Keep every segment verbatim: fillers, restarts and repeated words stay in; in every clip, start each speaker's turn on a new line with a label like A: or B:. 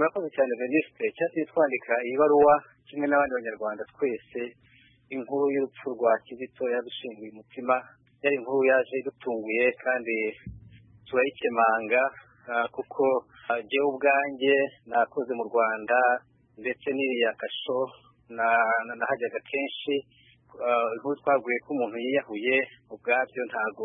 A: murakoze cyane Venuste. Cyatumye twandika iyi baruwa kimwe n'abandi banyarwanda twese inkuru y'urupfu rwa Kizito yadushinguye umutima. Yari inkuru yaje idutunguye kandi turayikemanga kuko jyewe ubwanjye nakoze mu Rwanda ndetse n'iriya kasho nahajyaga kenshi. Inkuru twaguye ko umuntu yiyahuye ubwabyo ntago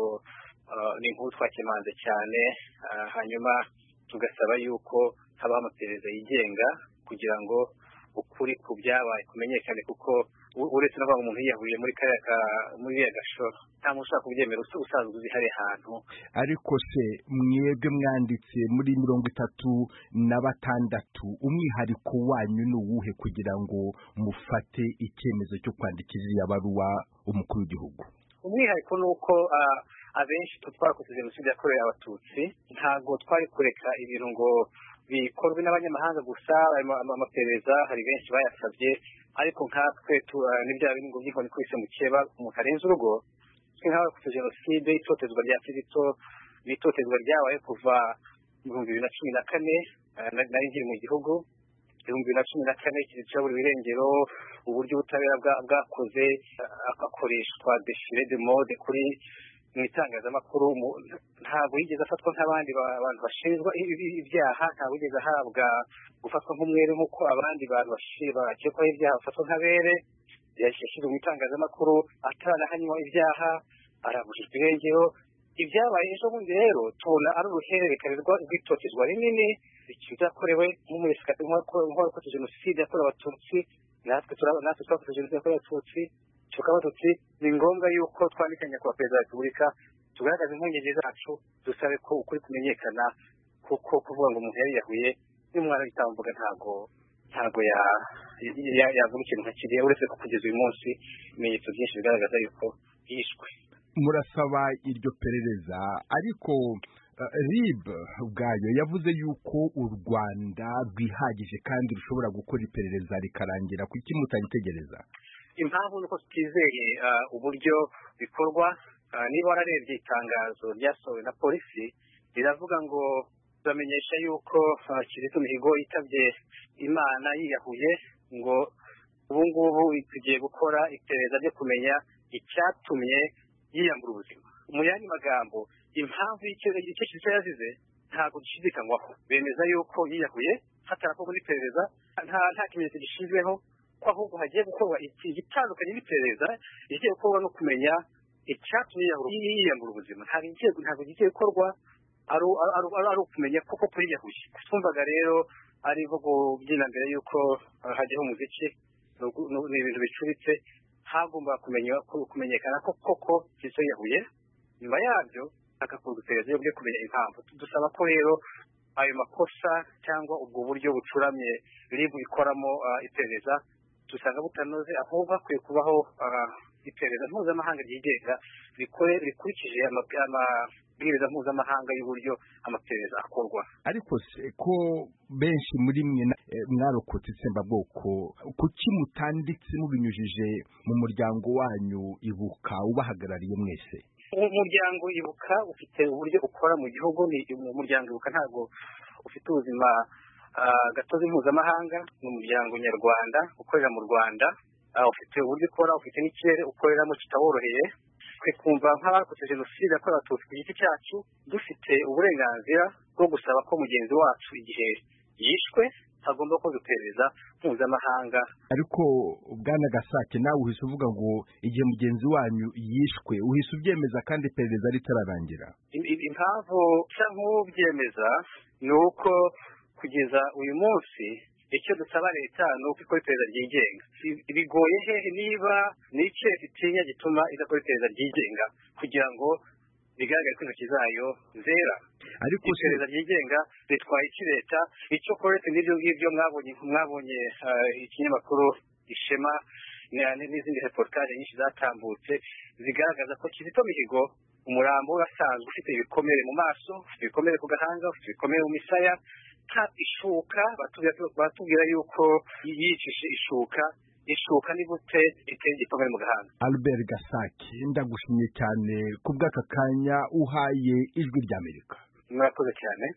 A: ni inkuru twakemanze cyane, hanyuma tugasaba yuko habaho amaperereza yigenga kugira ngo ukuri ku byabaye kumenyekane, kuko uretse n'aho umuntu yiyahuye muri kariya muri iriya gasho nta muntu ushaka kubyemera usanzwe uzi hari ahantu.
B: Ariko se mwebwe mwanditse muri mirongo itatu na batandatu, umwihariko wanyu ni uwuhe kugira ngo mufate icyemezo cyo kwandikira iriya baruwa umukuru w'igihugu?
A: Umwihariko ni uko abenshi twakoze jenoside yakorewe abatutsi, ntabwo twari kureka ibintu ngo bikorwe n'abanyamahanga gusa. Amaperereza hari benshi bayasabye, ariko nkatwe n'ibya bintu ngo byikoni kwise mu keba umuntu arenze urugo. Twe nk'abakoze jenoside, itotezwa rya Kizito n'itotezwa ryabaye kuva mu bihumbi bibiri na cumi na kane, nari nkiri mu gihugu. Ibihumbi bibiri na cumi na kane Kizito yaburiwe irengero, uburyo ubutabera bwakoze agakoreshwa défilé de mode kuri mu itangazamakuru. Ntabwo yigeze afatwa nk'abandi bantu bashinzwe ibyaha, ntabwo yigeze ahabwa gufatwa nk'umwere nk'uko abandi bantu bakekwaho ibyaha bafatwa nk'abere. Yashyizwe mu itangazamakuru ataranahanywa ibyaha, arabujijwe irengero. Ibyabaye ejo bundi rero tubona ari uruhererekane rw'itotezwa rinini byakorewe nk'uwakoze jenoside yakorewe abatutsi. natwe twakoze jenoside yakorewe abatutsi, tukaba tuti ni ngombwa yuko twandikanya kwa perezida wa repubulika tugaragaza impungenge zacu, dusabe ko ukuri kumenyekana, kuko kuvuga ngo umuntu yariyahuye n'umwana w'itambuga ntago ntago yavuga ikintu nka kiriya, uretse ko kugeza uyu munsi ibimenyetso byinshi bigaragaza yuko yishwe.
B: Murasaba iryo perereza, ariko R I B ubwayo yavuze yuko u Rwanda rwihagije kandi rushobora gukora iperereza rikarangira. Kuki mutabitegereza?
A: Impamvu nuko tutizeye uburyo bikorwa. Niba wararebye itangazo ryasohowe na polisi riravuga ngo bamenyesha yuko Kizito Mihigo yitabye Imana yiyahuye, ngo ubu ngubu tugiye gukora iperereza ryo kumenya icyatumye yiyambura ubuzima. Mu yandi magambo, impamvu y'icyo Kizito yazize ntabwo gishidikanywaho. Bemeza yuko yiyahuye hatarakorwa n'iperereza, nta nta kimenyetso gishinzweho ko ahubwo hagiye gukorwa igitandukanye n'iperereza igiye gukorwa no kumenya icyatumye yiyambura ubuzima. Ntabwo gigiye gukorwa ari ukumenya koko ko yiyahuye. Twumvaga rero ari nko kubyina mbere yuko hajyaho umuziki, ni ibintu bicuritse. Hagomba kumenyekana ko koko Kizito yiyahuye, nyuma yabyo hagakorwa iperereza ryo kumenya impamvu. Dusaba ko rero ayo makosa cyangwa ubwo buryo bucuramye R I B ikoramo iperereza dusanga butanoze, ahubwo hakwiye kubaho iperereza mpuzamahanga ryigenga rikurikije amabwiriza mpuzamahanga y'uburyo amaperereza akorwa.
B: Ariko se ko benshi muri mwe mwarokotse itsembabwoko, kuki mutanditse mubinyujije mu muryango wanyu Ibuka ubahagarariye mwese?
A: Umuryango Ibuka ufite uburyo ukora mu gihugu. Ni umuryango Ibuka ntabwo ufite ubuzima gatozi mpuzamahanga, ni umuryango nyarwanda ukorera mu Rwanda, ufite uburyo ukora, ufite n'ikirere ukoreramo kitaboroheye. Twe kumva nk'abakoze jenoside yakorewe abatutsi ku giti cyacu dufite uburenganzira bwo gusaba ko mugenzi wacu igihe yishwe hagomba gukorwa iperereza mpuzamahanga.
B: Ariko Bwana Gasake, nawe uhise uvuga ngo igihe mugenzi wanyu yishwe uhise ubyemeza kandi iperereza ritararangira.
A: Impamvu nsa nk'ubyemeza ni uko kugeza uyu munsi icyo dusaba leta ni uko ikora iperereza ryigenga. Bigoye hehe niba n'icyo itinya gituma idakora iperereza ryigenga kugira ngo bigaragare ko intoki zayo zera.
B: Ariko
A: iperereza ryigenga ritwaye iki leta? Icyo koretse n'ibyo ngibyo mwabonye mwabonye ikinyamakuru Ishema n'izindi reportage nyinshi zatambutse zigaragaza ko Kizito Mihigo umurambo urasanzwe ufite ibikomere mu maso, ufite ibikomere ku gahanga, ufite ibikomere mu misaya, nta ishuka batubwira yuko yicishe ishuka. Ishuka ni gute iteye igikomere mu gahanga?
B: Albert Gasake, ndagushimiye cyane kubw'aka kanya uhaye Ijwi ry'Amerika.
A: Murakoze cyane.